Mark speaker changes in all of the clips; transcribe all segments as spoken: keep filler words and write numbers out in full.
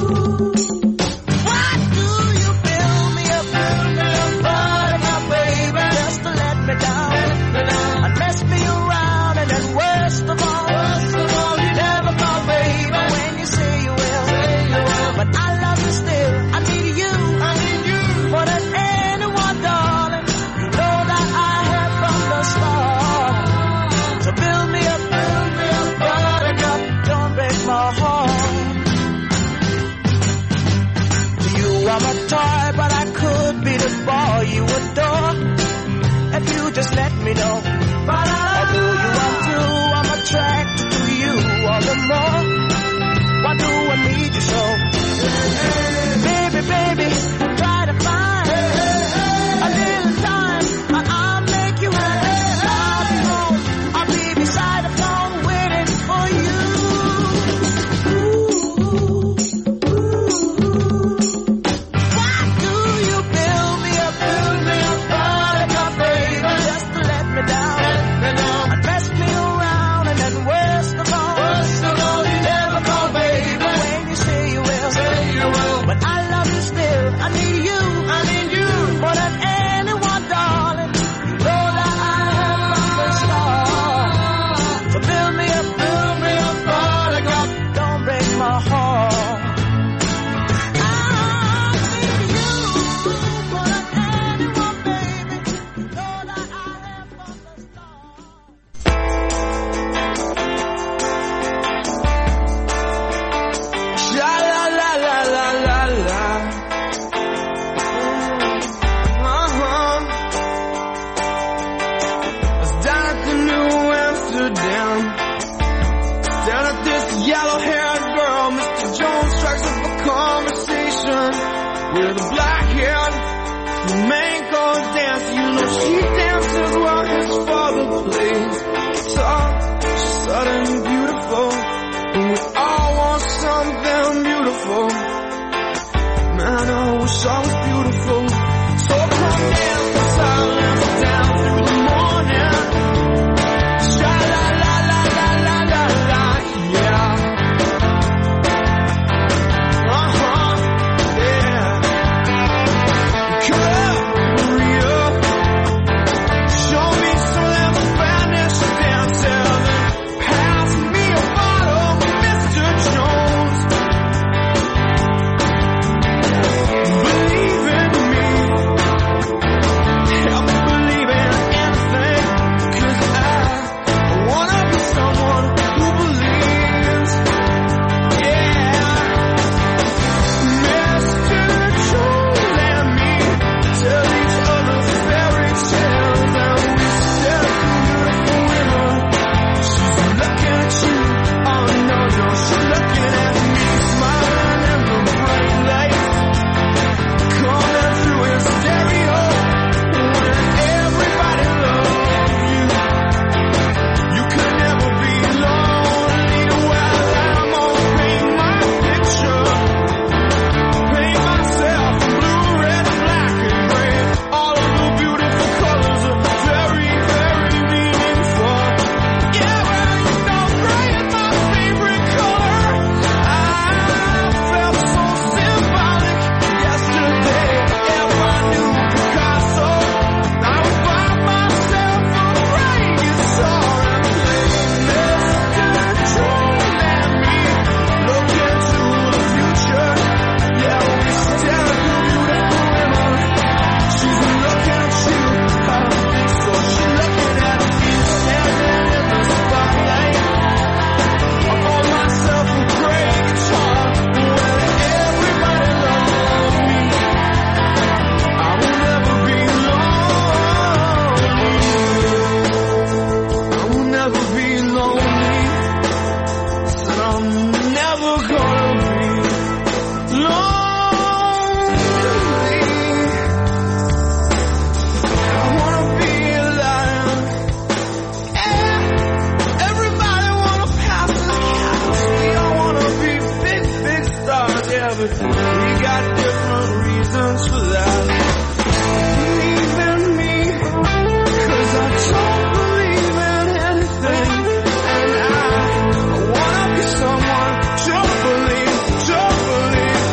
Speaker 1: Believe, don't believe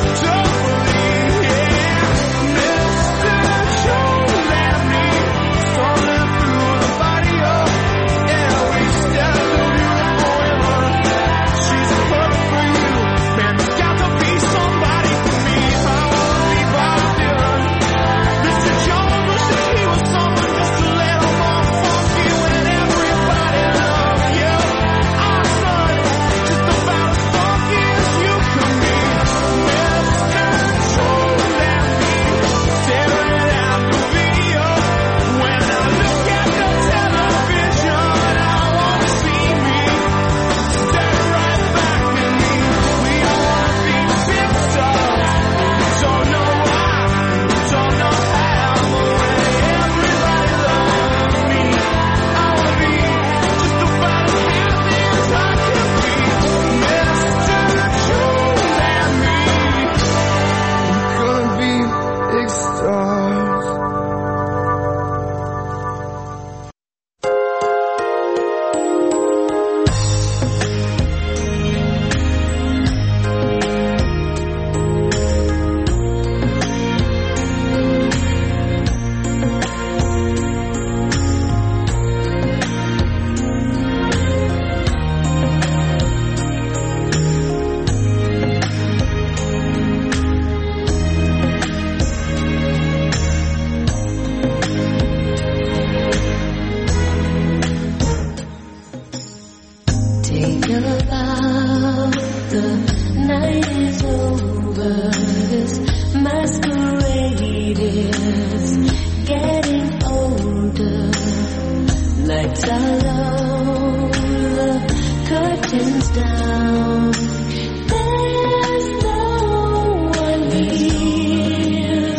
Speaker 1: masquerade is getting older. Lights are low, the curtains down. There's no one here.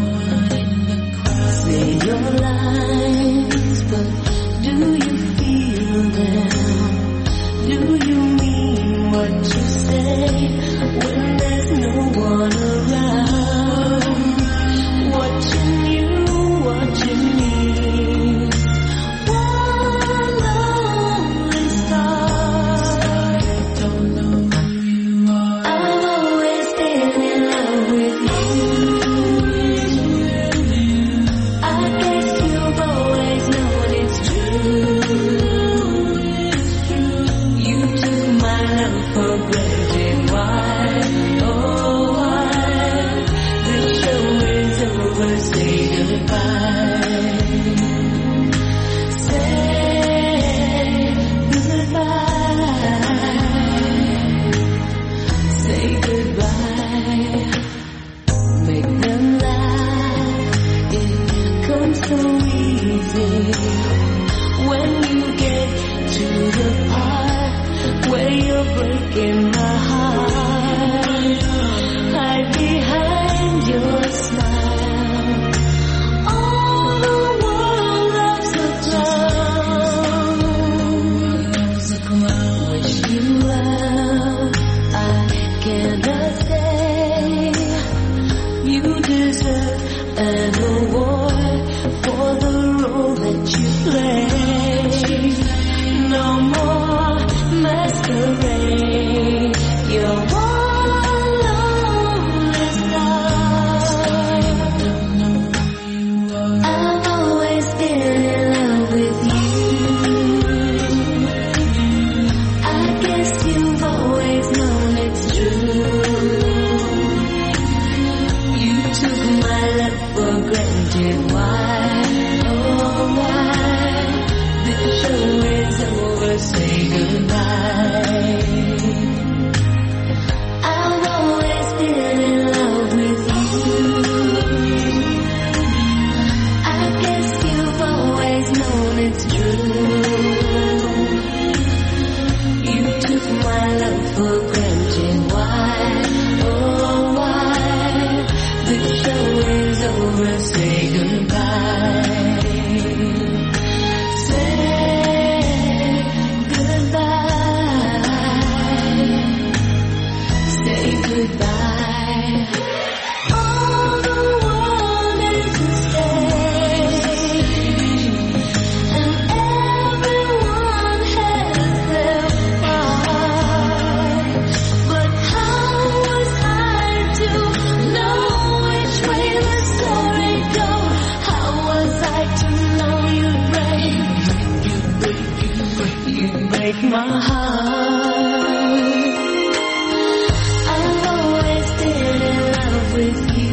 Speaker 1: Say your lines, but do you feel them? Do you mean what you say when there's no one around? Watching you, watching me. One lonely star. Don't know who you are. I've always been in love with you. I guess you've always known it's true. You took my love for granted. Why? Oh, why? The show is over. Say goodbye. Say goodbye. Say goodbye. Make them laugh. It comes so easy when you get to the part where you're breaking my heart. Hide behind your smile. All the world loves a clown. Wish you well. I cannot say you deserve an award for the role that you play. No more masquerade. You're one lonely star. I've always been in love with you. I guess you've always known it's true. You took my love for granted. Why? Oh, why? The show is over. Say goodbye. I've always been in love with you. I guess you've always known it's true. You took my love for granted. Why? Oh, why? The show is over. Say goodbye. Say goodbye. Say goodbye. All the world is a stage, and everyone has their part. But how was I to know which way the story goes? How was I to know you'd break, you'd break my heart? I've always been in love with you.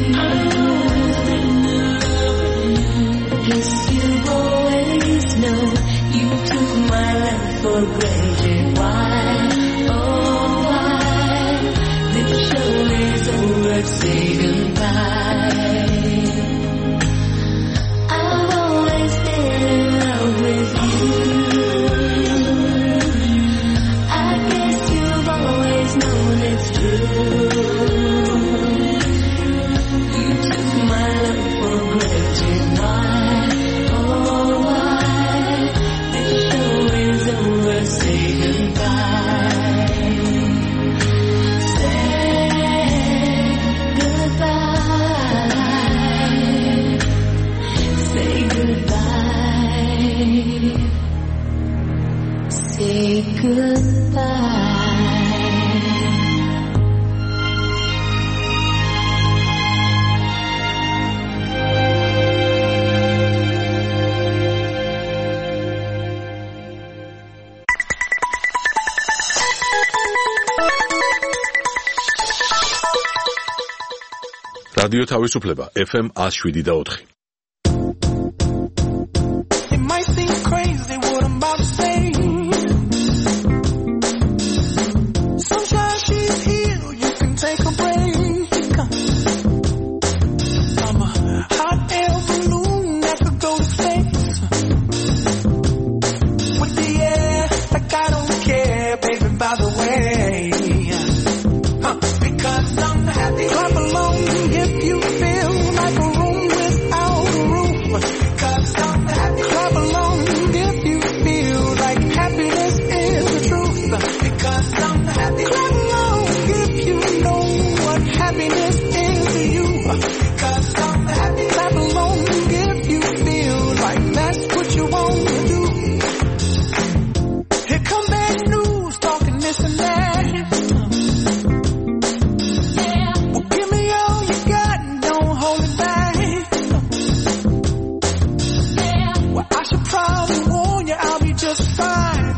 Speaker 1: Guess you've always known you took my love for granted. Why? Oh, why? The show is over. Say goodbye. I've always been in love with you. I guess you've always known it's true. You took my love for granted. Why? Oh, why? The show is over. Say goodbye. Say goodbye. Say goodbye. Say goodbye.
Speaker 2: რადიო თავისუფლება ეფ ემ one oh seven და four.
Speaker 3: It might seem crazy what I'm about to say. Sunshine, she's here, you can take a break. Because I'm happy. Clap along if you feel like that's what you want to do. Here come bad news, talking this and that. Yeah. Well, give me all you got and don't hold it back. Yeah. Well, I should probably warn you, I'll be just fine.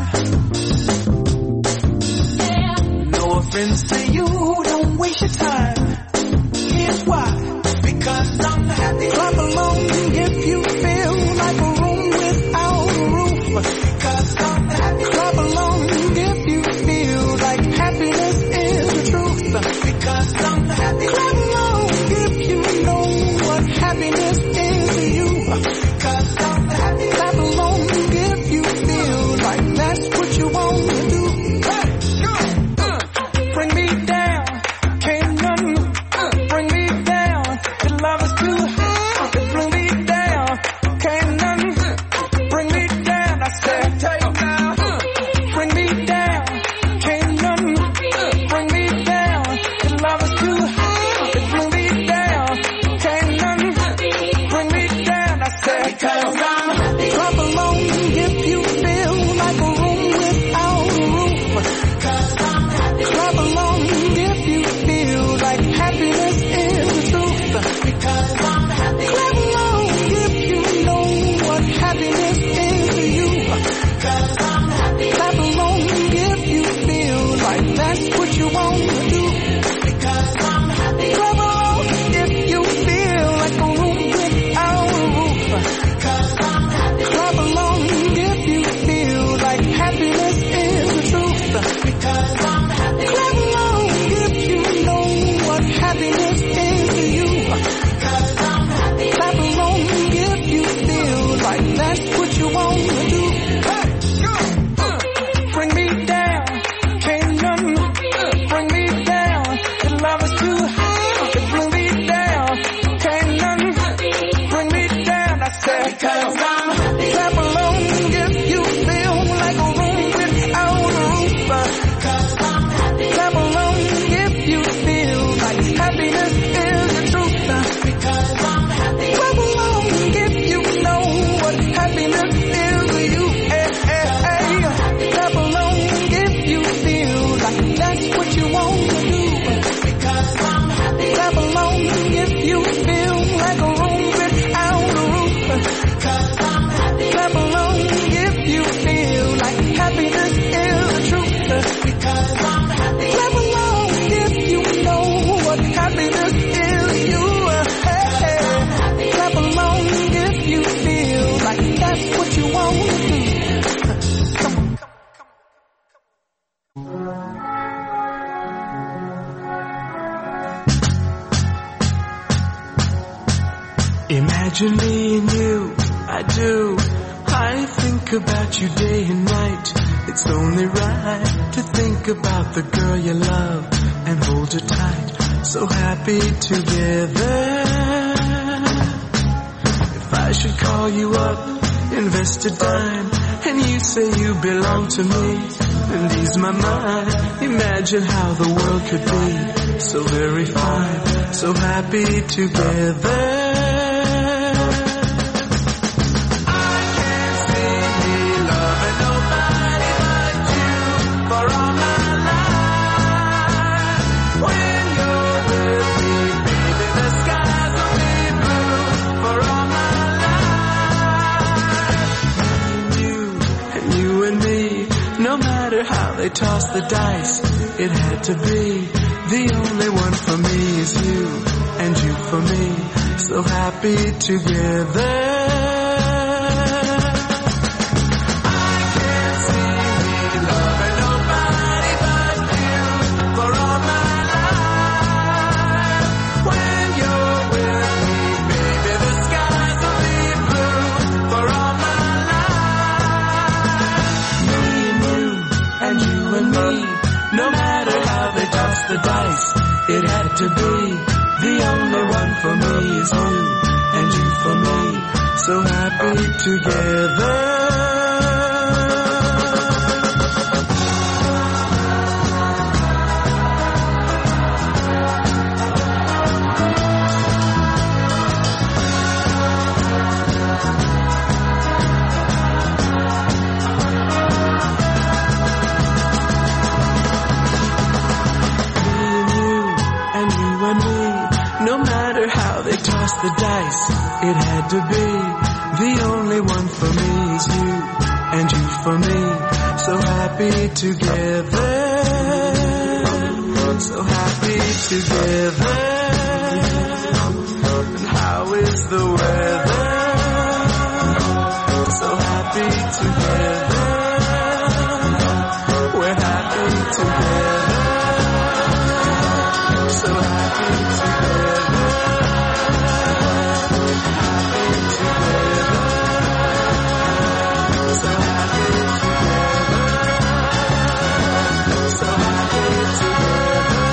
Speaker 3: Yeah. No offense to you, don't waste your time. Here's why. Because I'm happy. Clap along if you feel like a room without a roof. Because I'm happy. Clap along if you feel like happiness is the truth. Because I'm happy. Clap along if you know what happiness is to you. Because I'm happy. Clap along if you feel like that's what you want to do. Hey, go, uh, bring me down, can't none uh, bring me down. The love is too high, bring me down, can't none uh, bring me down. I said, take now, uh, bring me down, can't none uh, bring me down. The love is too high, bring me down, can't none uh, bring me down. I said, because I'm happy. Clap along if you feel like a room without a roof. Because I'm happy. Clap along if you feel like happiness is the truth. Because I'm happy. Clap along if you know what happiness is to you. Because I'm happy. Clap along if you feel like that's what you want to do. Because I'm happy. Clap along if you feel like a room without a roof. Because I'm happy. Clap along if you feel like happiness is the truth. Because I'm happy. Clap along if you know what happiness is to you. Because I'm happy. Clap along if you feel like that's what you want to do. Hey, go, uh, bring me down, can't none uh, bring me down. The love is too high, bring me down, can't none uh, bring me down. I said, because I'm happy. Clap along if you feel like a room without a roof. Because I'm happy. Clap along if you feel like happiness is the truth. Because I'm happy. Clap along if you know what happiness is to you. Hey, hey, hey. Clap along if you feel like that's what you want to do. Because I'm happy. Clap along if you feel like a room without a roof. Because I'm happy. Clap along if you feel like happiness is the truth. Because I'm happy. Clap along if you know what happiness is to you. Hey, hey. Clap along if you feel like that's what you want to do. Come on. Imagine me and you, I do. I think about you day and night. It's only right to think about the girl you love and hold her tight. So happy together. If I should call you up, invest a dime, and you say you belong to me, and ease my mind. Imagine how the world could be so very fine, so happy together. How they toss the dice, it had to be. The only one for me is you, and you for me, so happy together. The dice, it had to be. The only one for me is you, and you for me, so happy together. tossed the dice, it had to be. The only one for me is you, and you for me. So happy together, so happy together. And how is the weather? So happy together, we're happy together. So happy together, happy together, so happy together, so happy together.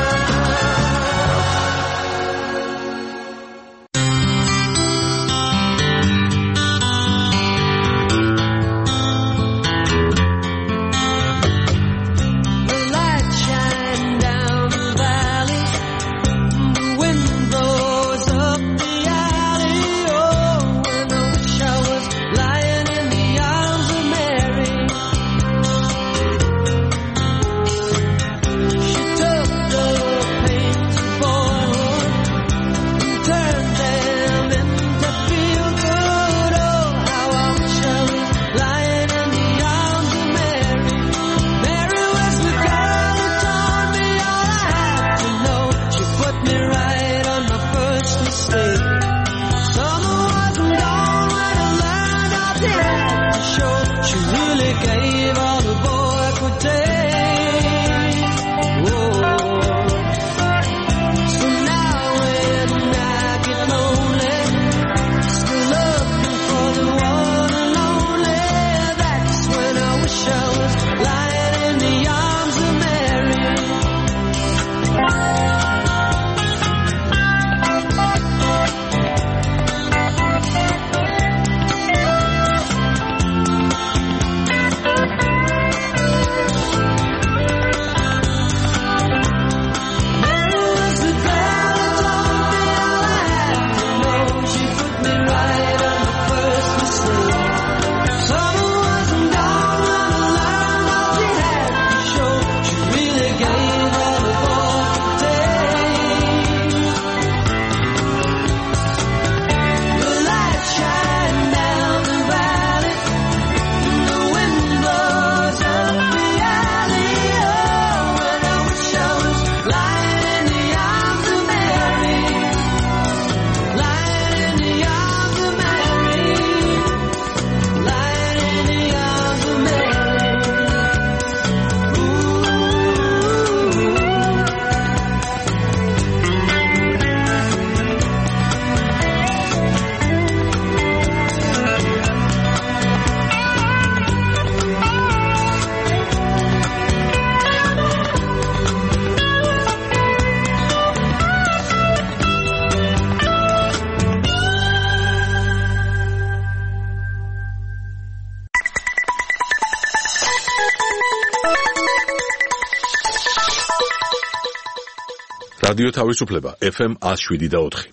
Speaker 2: რადიო თავისუფლება ეფ ემ one oh seven და four.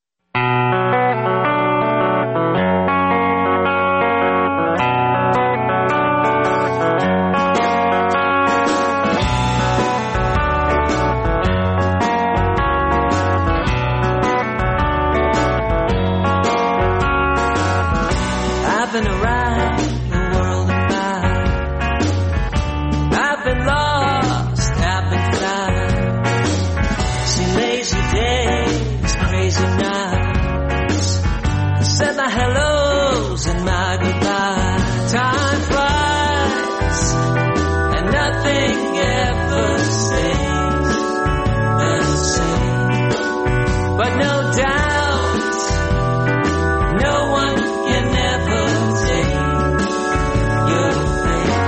Speaker 1: I've been around the world and back. I've been lost, I've been found. Seen lazy days, crazy nights. I said my hellos and my goodbyes. Time flies, and nothing ever stays the same. But no doubt, no one can ever take your place.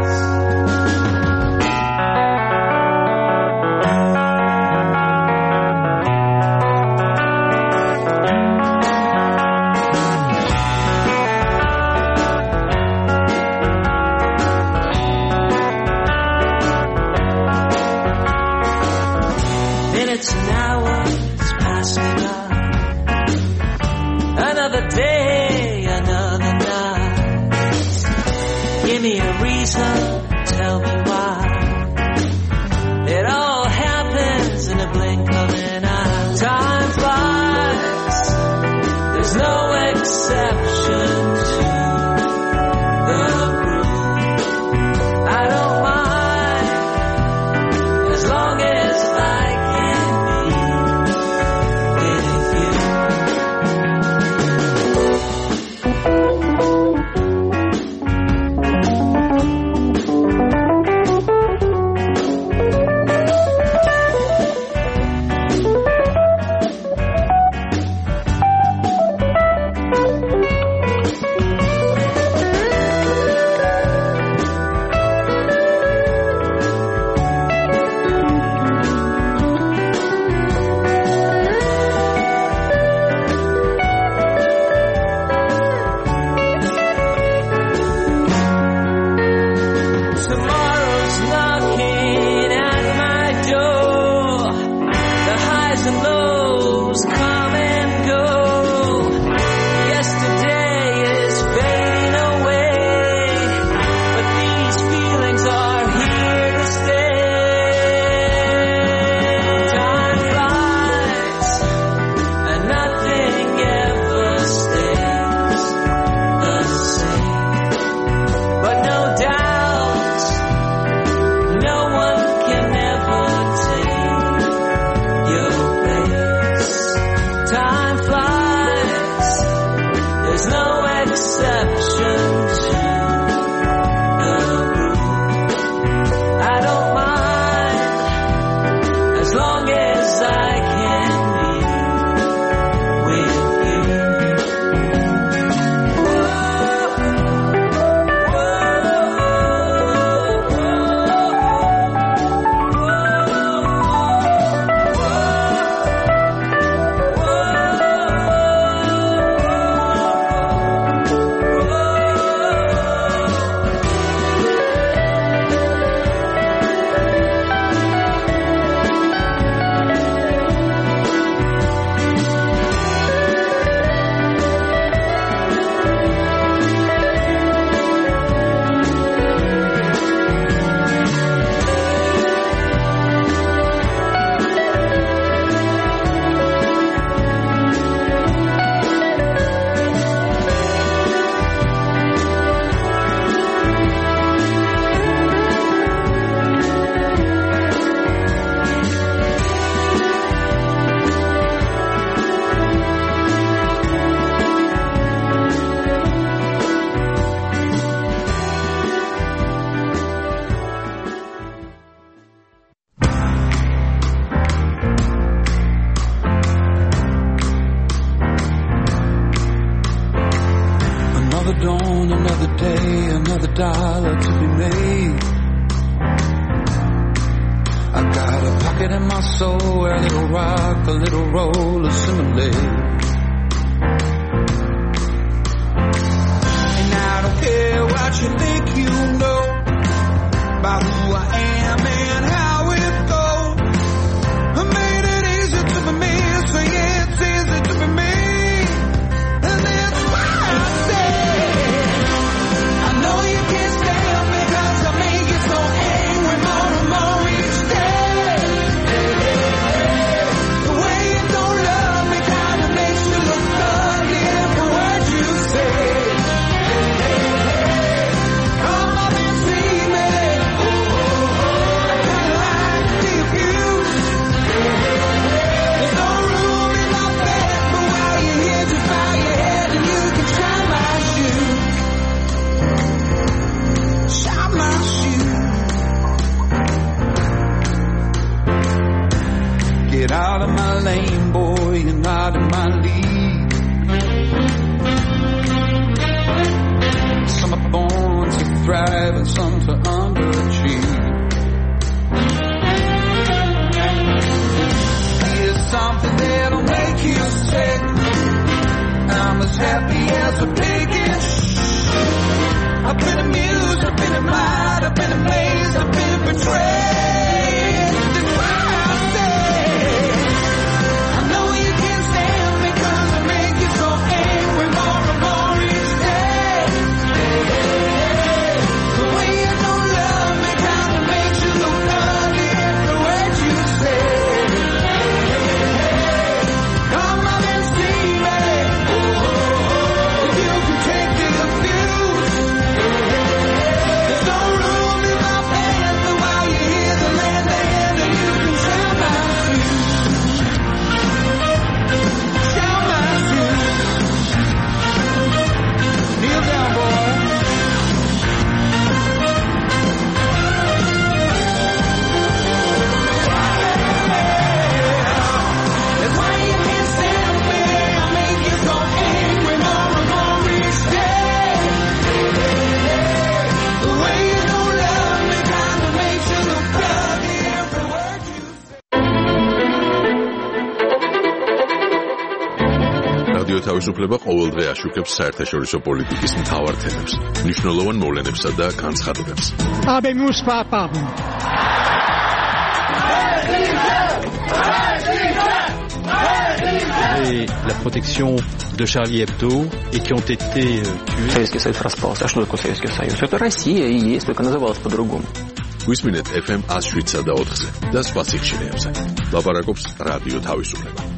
Speaker 1: Minutes and hours pass me by. Another day, another night. Give me a reason, tell me why. It all happens in a blink of an eye. Time flies,
Speaker 3: dollar to be made. I got a pocket in my soul where a little rock, a little roll assimilate. And I don't care what you think you know about who I am and how it goes. I made it easy to be me, so yeah, it's easy to be me. And that's why I say I know you can't stand me, cause I make you so angry more and more each day. The way you don't love me kinda makes you look ugly every word you say. Come up and see me. Oh, oh, oh. I kinda like the abuse. There's no room in my bed, but while you're here just bow your head and you can shine my shoe. Shine my shoe. Get out of my lane, boy, you're not in my league. Some are born to thrive and some to underachieve. Here's something that'll make you sick. I'm as happy as a pig in shh. I've been amused, I've been admired, I've been amazed, I've been betrayed. That's why I say I know you can't stand me, cause I make you so angry more and more each day. The way you don't love me kinda makes you look ugly every word you say. Come up and see me. Oh, oh, oh.
Speaker 2: რადიო თავისუფლება ყოველდღე აშუქებს საერთაშორისო პოლიტიკის მთავარ თემებს, მნიშვნელოვან მოვლენებსა და განცხადებებს.
Speaker 4: Habemos papado.
Speaker 5: Et la protection de Charlie Hebdo et qui ont été tués.
Speaker 6: Советский Союз распался. А что такое Советский Союз? Это Россия и есть, только называлась по-другому.
Speaker 2: Висминет эф эм one oh seven და ოთხზე და სხვა სიხშირეებზე. ლაპარაკობს რადიო თავისუფლება.